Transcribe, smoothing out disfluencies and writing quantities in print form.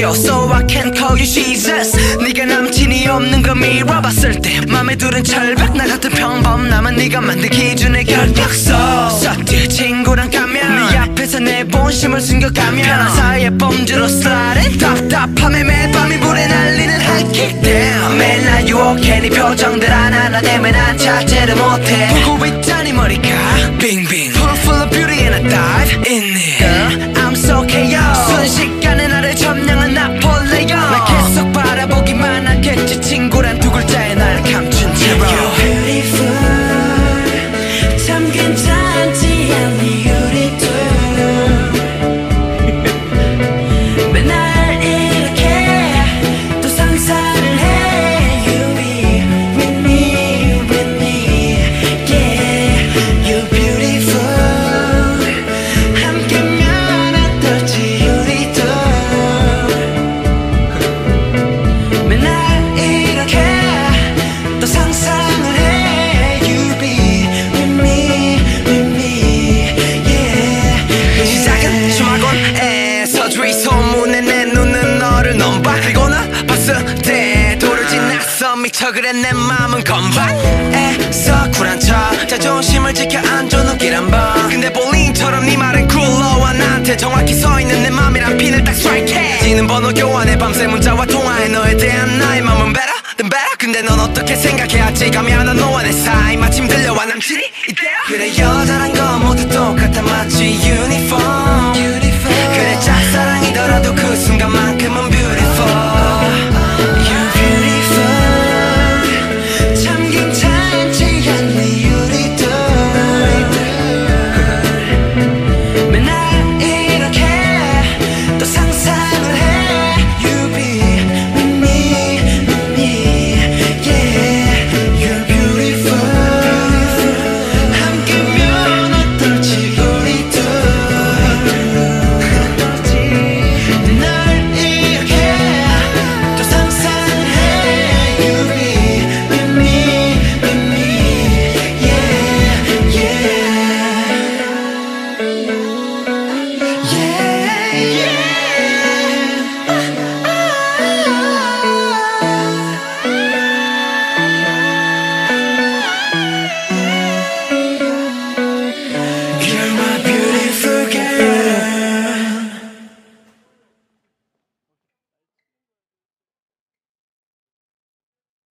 안겨 So I can call you Jesus. 네가 남친이 없는 거 밀어봤을 때 맘에 두른 철벽 나 같은 평범남은 네가 만든 기준의 결격서. 썩지 친구랑 가면 네 앞에서 내 본심을 숨겨가면 편한 사이에 뽐주로 sliding 답답함에 매일 밤이 불에 날리는 high kick down. 매일 나 유혹해 네 표정들 하나하나 때문에 난 찾지를 못해. 보고 있자니 머리가 빙빙 Pool full of beauty and I dive in it. Girl, I'm so chaos. 순식간에 나를 점령한 나폴레옹. 나 계속 바라보기만 하겠지 친구란 두 글자에 날 감춘 채로. You're beautiful. 참 괜찮지 않니 우리 둘. 맨날 이렇게 또 상상을 해. You be with me, with me, yeah. You're beautiful. 함께면 어떨지 우리 둘. 맨날 이렇게 또 상상을 해. You be with me, with me, yeah. 시작은 주마곤에서 주위 소문에 내 눈은 너를 넘봐. 그리고 나 봤을 때 도르지 났어 미쳐. 그래 내 맘은 건반에서 쿨한 척 자존심을 지켜 안줘 눈길 한번. 근데 볼링처럼 네 말은 굴러와 나한테 정확히 서있는 내 맘이란 핀을 딱 스트라이크해. 지는 번호 교환해 밤새 문자와 통화해 너에 대한 나의 맘은 better than better. 근데 넌 어떻게 생각해야지 감이 안 와 너와 내 사이. 마침 들려와 남친이 이때야. 그래 여자란 건 모두 똑같아 마치 유니폼.